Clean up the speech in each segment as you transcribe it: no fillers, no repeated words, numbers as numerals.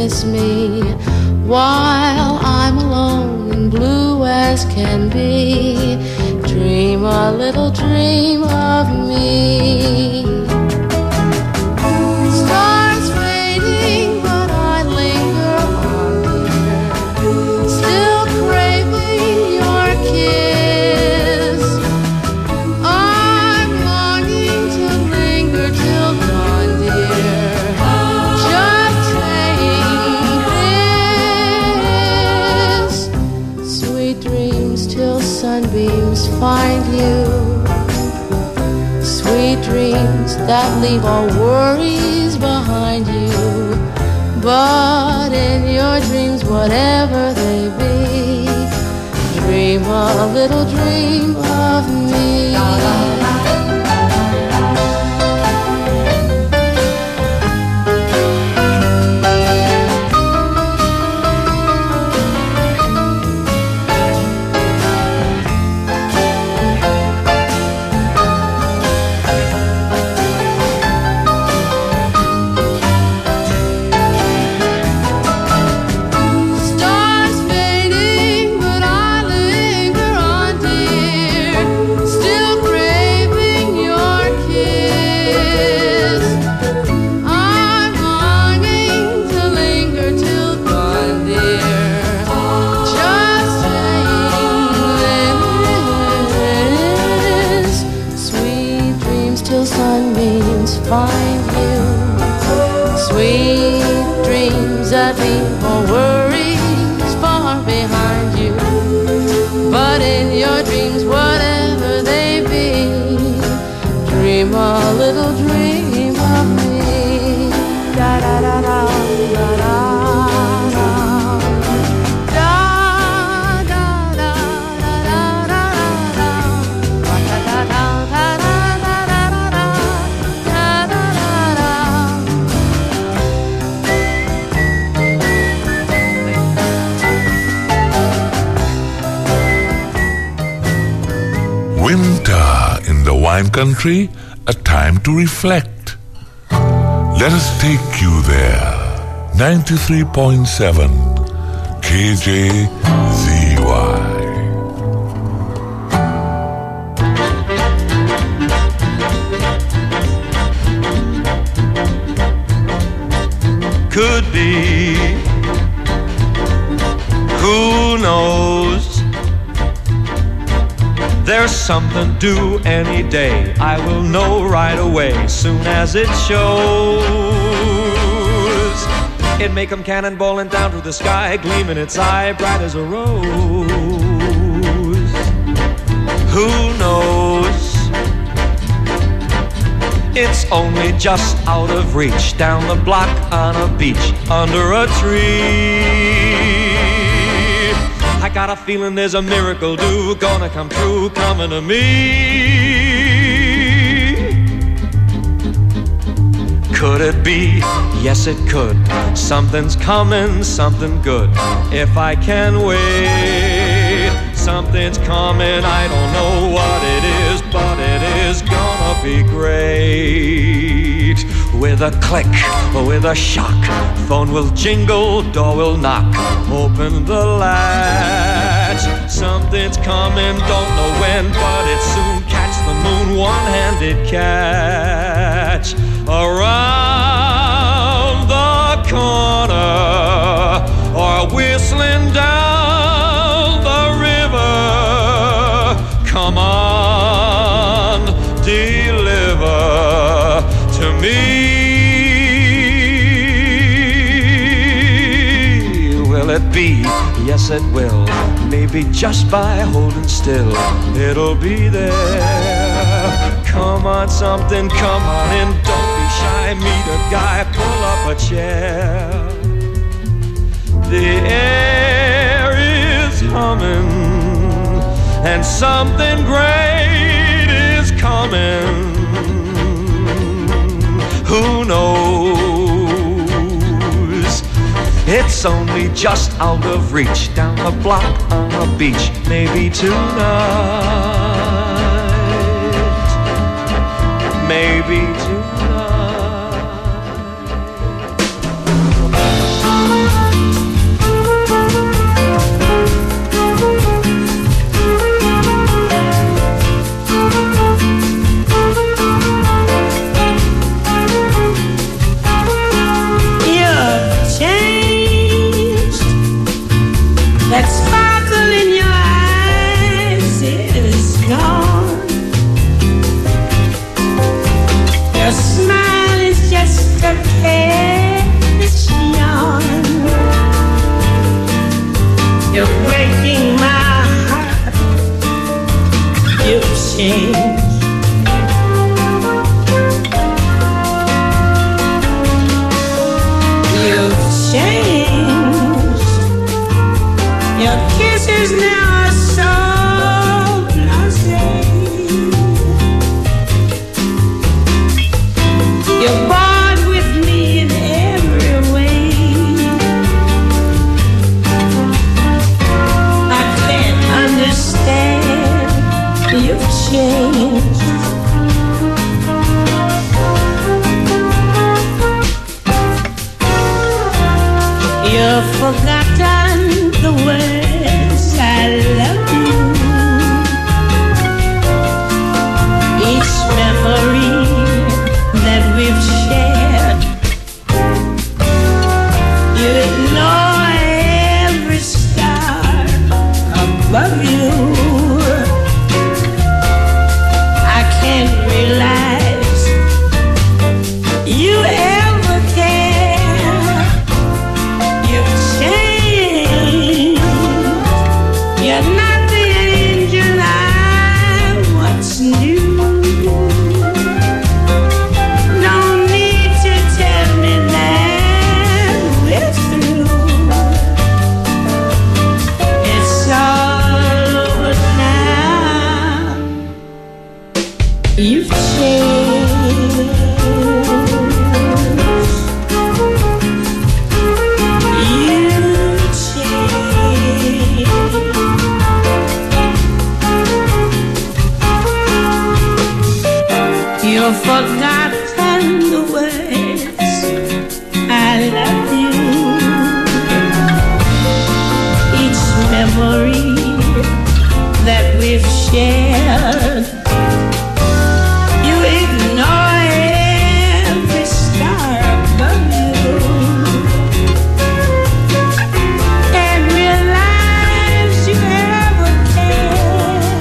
miss me while I'm alone and blue as can be. Dream a little dream of me. Stars fading, but I linger on, dear, still craving your kiss. I'm longing to linger till dawn, dear, just saying this. Sweet dreams till sunbeams find you. Sweet dreams that leave all worries behind you. But in your dreams, whatever they be, dream a little dream of me. Find you. Sweet dreams that leave all worries far behind you. But in your dreams, whatever they be, dream a little dream of me. Da da da da da da. Winter in the wine country, a time to reflect. Let us take you there. 93.7 KJZY. Could be, who knows? There's something due any day. I will know right away, soon as it shows. It may come cannonballing down through the sky, gleaming its eye bright as a rose. Who knows? It's only just out of reach, down the block on a beach, under a tree. I got a feeling there's a miracle due, gonna come true, coming to me. Could it be? Yes, it could. Something's coming, something good, if I can wait. Something's coming, I don't know what it is, but it is gonna be great. With a click, with a shock, phone will jingle, door will knock, open the latch. Something's coming, don't know when, but it soon catch the moon, one-handed catch. Around the corner, or whistling down the river. Come on, deliver to me. Will it be? Yes, it will. Maybe just by holding still, it'll be there. Come on, something, come on in. Don't be shy, meet a guy, pull up a chair. The air is humming, and something great is coming. Who knows? It's only just out of reach, down the block on a beach, maybe tonight, maybe tonight. You've forgotten the words I love you. Each memory that we've shared, you ignore every star above you. I can't realize you ever care. You've changed. You're not the angel I once knew. No need to tell me that we're through. It's all over now. You've changed. You've changed. You've forgotten the words I love you. Each memory that we've shared, you ignore every star above you. And realize you ever cared.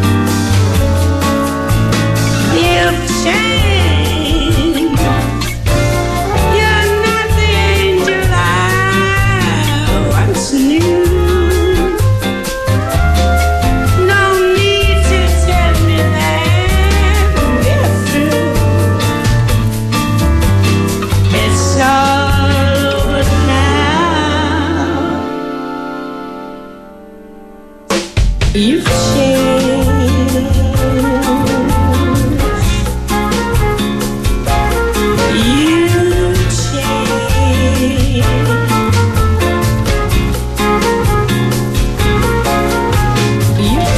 You've changed. You're not the angel I once knew. No need to tell me that we're through. It's all over now. You've changed. You've changed. You've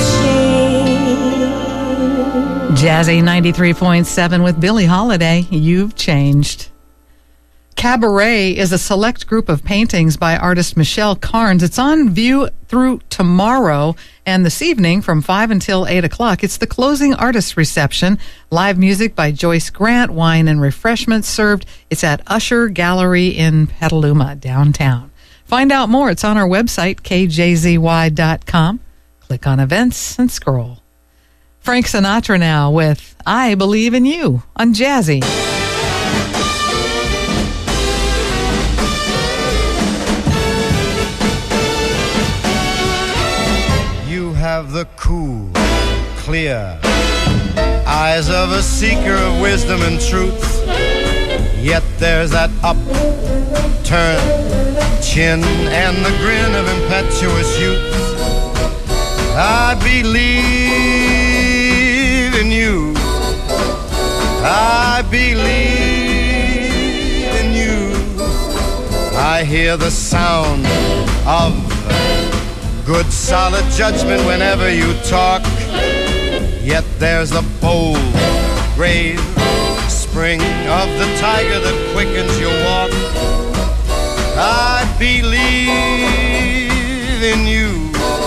changed. Jazzy 93.7 with Billie Holiday, You've Changed. Cabaret is a select group of paintings by artist Michelle Carnes. It's on view through tomorrow and this evening from 5 until 8 o'clock. It's the closing artist reception. Live music by Joyce Grant, wine and refreshments served. It's at Usher Gallery in Petaluma, downtown. Find out more. It's on our website, kjzy.com. Click on events and scroll. Frank Sinatra now with I Believe in You on Jazzy. You have the cool, clear eyes of a seeker of wisdom and truth. Yet there's that upturned chin and the grin of impetuous youth. I believe in you. I believe in you. I hear the sound of good solid judgment whenever you talk. Yet there's the bold, brave spring of the tiger that quickens your walk. I believe in you.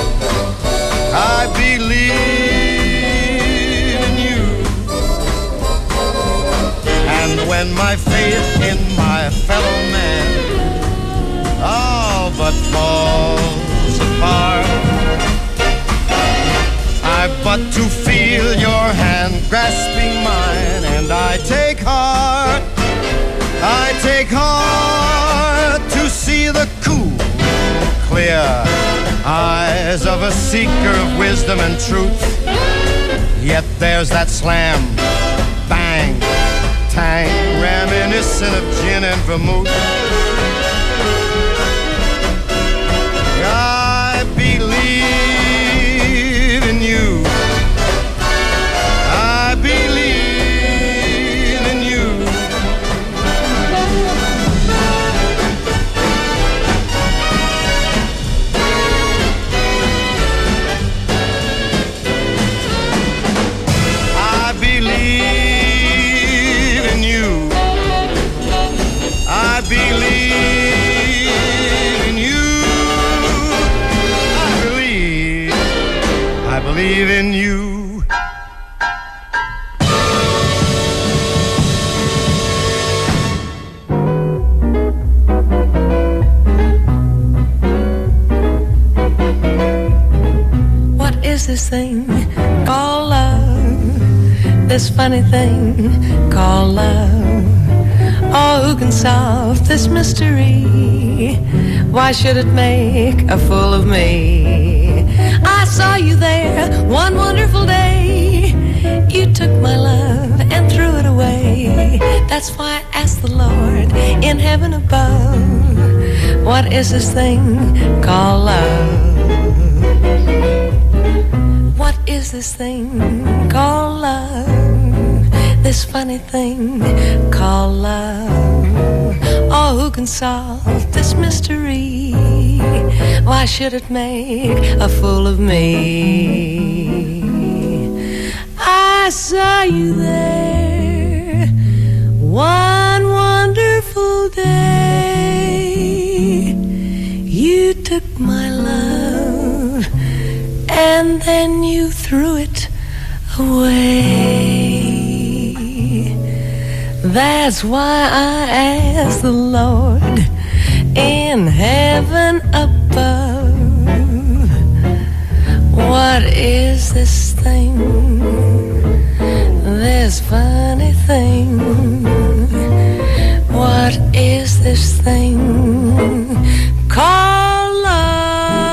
I believe in you. And when my faith in my fellow man all but falls apart, I've but to feel your hand grasping mine, and I take heart to see the cool, clear eyes of a seeker of wisdom and truth. Yet there's that slam, bang, tang, reminiscent of gin and vermouth. I believe in you. I believe in you. I believe in you. I believe believe in you. What is this thing called love? This funny thing called love. Oh, who can solve this mystery? Why should it make a fool of me? I saw you there one wonderful day. You took my love and threw it away. That's why I asked the Lord in heaven above, what is this thing called love? What is this thing called love? This funny thing called love. Oh, who can solve this mystery? Why should it make a fool of me? I saw you there one wonderful day. You took my love and then you threw it away. That's why I asked the Lord in heaven above, what is this thing, this funny thing? What is this thing called love?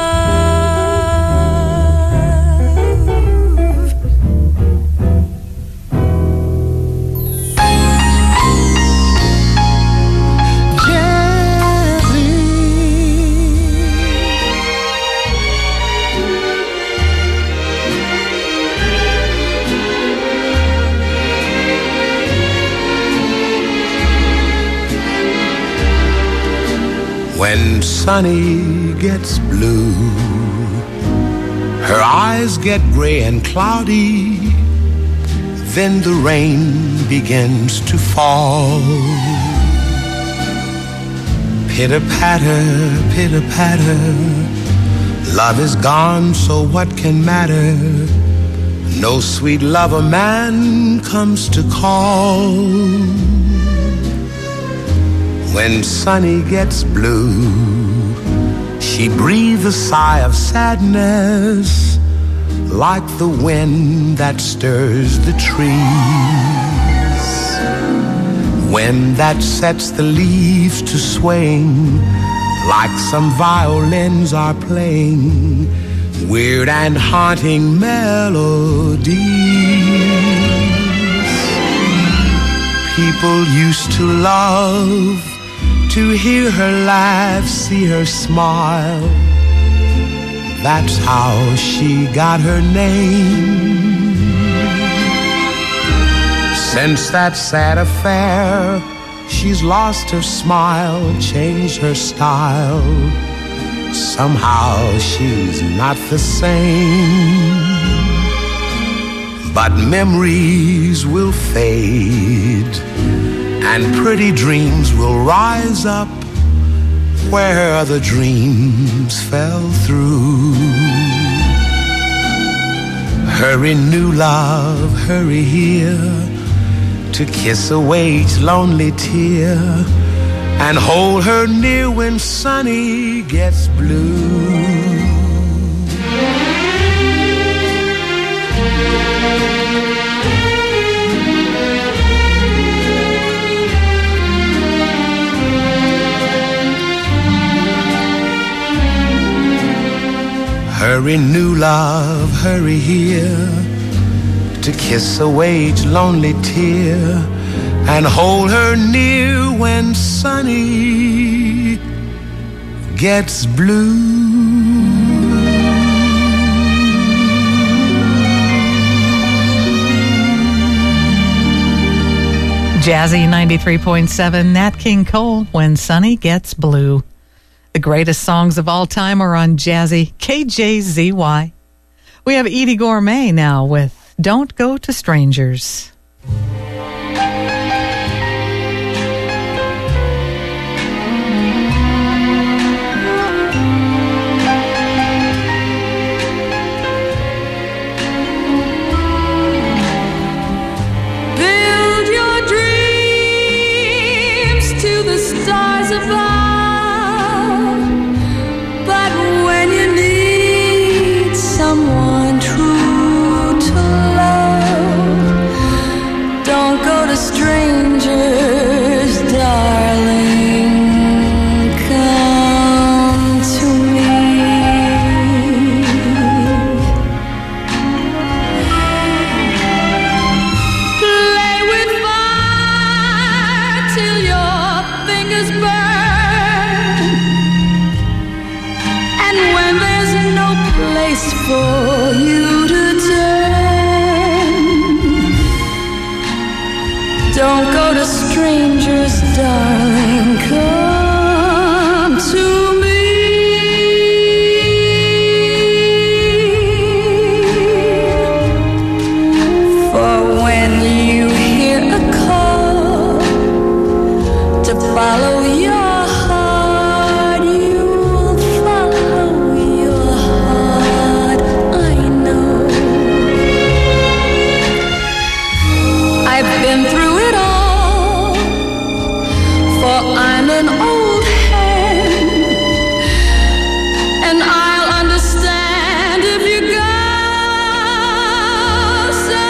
When Sunny gets blue, her eyes get gray and cloudy, then the rain begins to fall. Pitter-patter, pitter-patter, love is gone, so what can matter? No sweet lover man comes to call. When Sunny gets blue, she breathes a sigh of sadness, like the wind that stirs the trees. Wind that sets the leaves to swing, like some violins are playing weird and haunting melodies. People used to love to hear her laugh, see her smile. That's how she got her name. Since that sad affair, she's lost her smile, changed her style. Somehow she's not the same. But memories will fade, and pretty dreams will rise up where other dreams fell through. Hurry, new love, hurry here, to kiss away each lonely tear, and hold her near when Sunny gets blue. Hurry, new love, hurry here, to kiss away each lonely tear, and hold her near when Sunny gets blue. Jazzy 93.7, Nat King Cole, When Sunny Gets Blue. The greatest songs of all time are on Jazzy, KJZY. We have Edie Gourmet now with Don't Go to Strangers. is for you to turn. Don't go to strangers, darling, come to me. For when you hear a call to follow your heart, you'll follow your heart, I know. I've been through it all, for I'm an old hand, and I'll understand if you go. So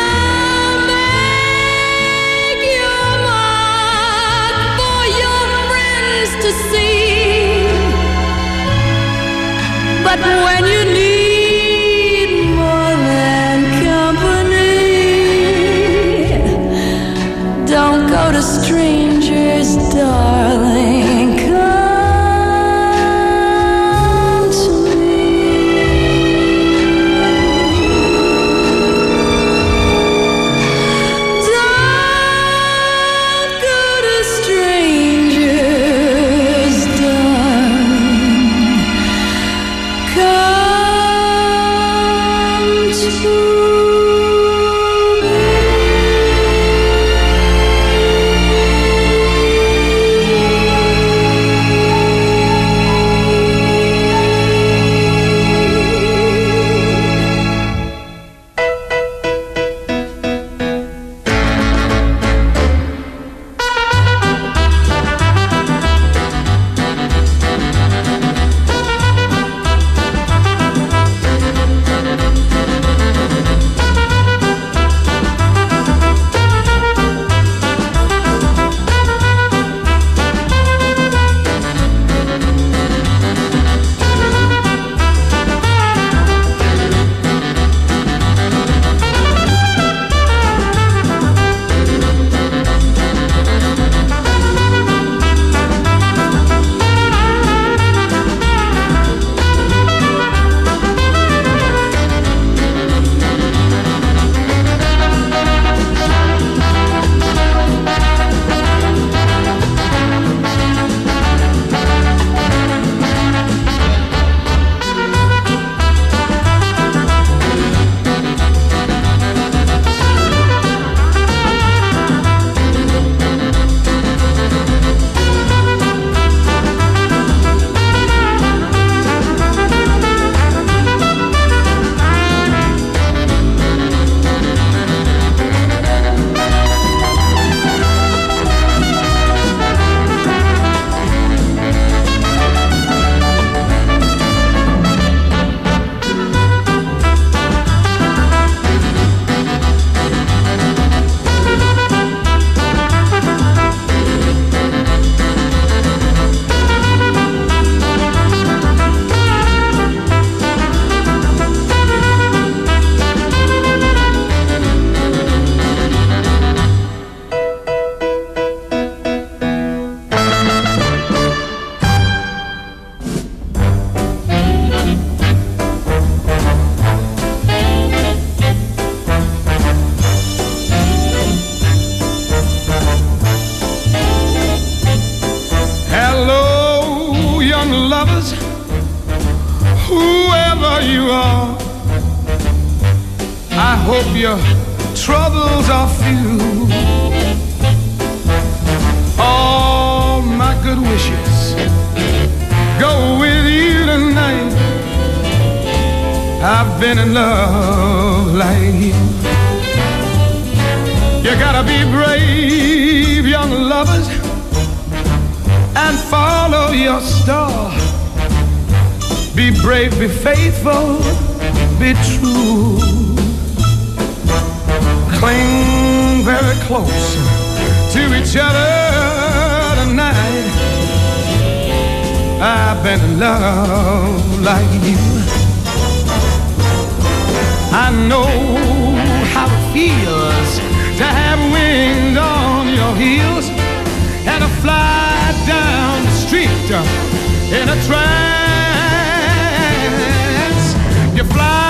make your mark for your friends to see. But when you need more than company, don't go to strangers, darling, come to me. Don't go to strangers, darling, come to me. Whoever you are, I hope your troubles are few. All my good wishes go with you tonight. I've been in love like you. You gotta be brave, young lovers, and follow your star. Be brave, be faithful, be true. Cling very close to each other tonight. I've been in love like you. I know how it feels to have wind on your heels and to fly down the street in a trance. You fly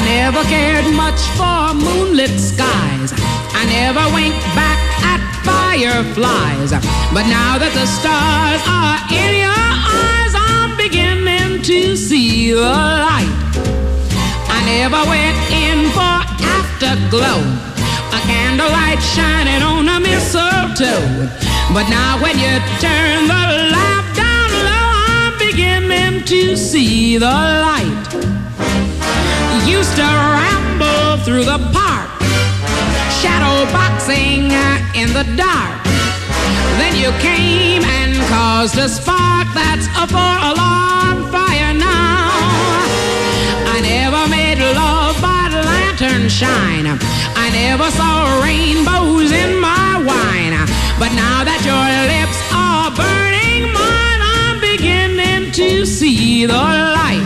never cared much for moonlit skies. I never winked back at fireflies. But now that the stars are in your eyes, I'm beginning to see the light. I never went in for afterglow, a candlelight shining on a mistletoe. But now when you turn the lamp down low, I'm beginning to see the light. Used to ramble through the park, shadow boxing in the dark. Then you came and caused a spark that's a four-alarm fire now. I never made love by lantern shine. I never saw rainbows in my wine. But now that your lips are burning mine, I'm beginning to see the light.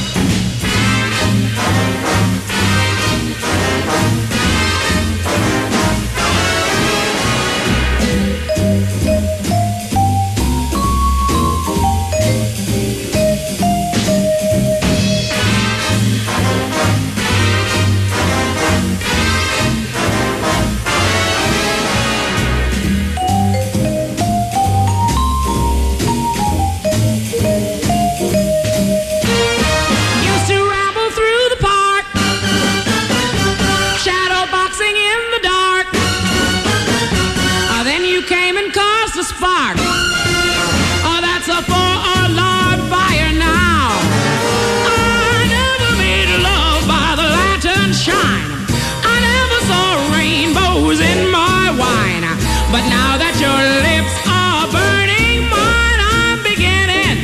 Spark. Oh, that's a four-alarm fire now. I never made love by the lantern shine. I never saw rainbows in my wine. But now that your lips are burning mine, I'm beginning.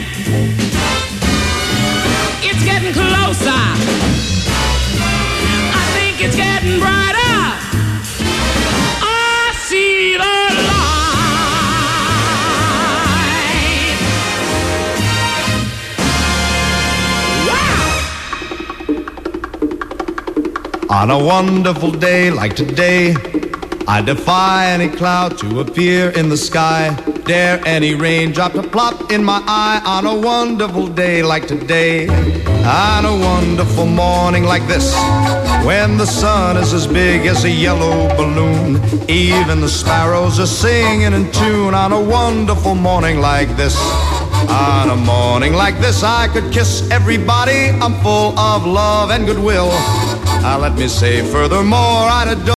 It's getting closer. I think it's getting brighter. I see the light. On a wonderful day like today, I defy any cloud to appear in the sky. Dare any raindrop to plop in my eye. On a wonderful day like today, on a wonderful morning like this, when the sun is as big as a yellow balloon, even the sparrows are singing in tune. On a wonderful morning like this, on a morning like this, I could kiss everybody. I'm full of love and goodwill. Let me say furthermore, I'd adore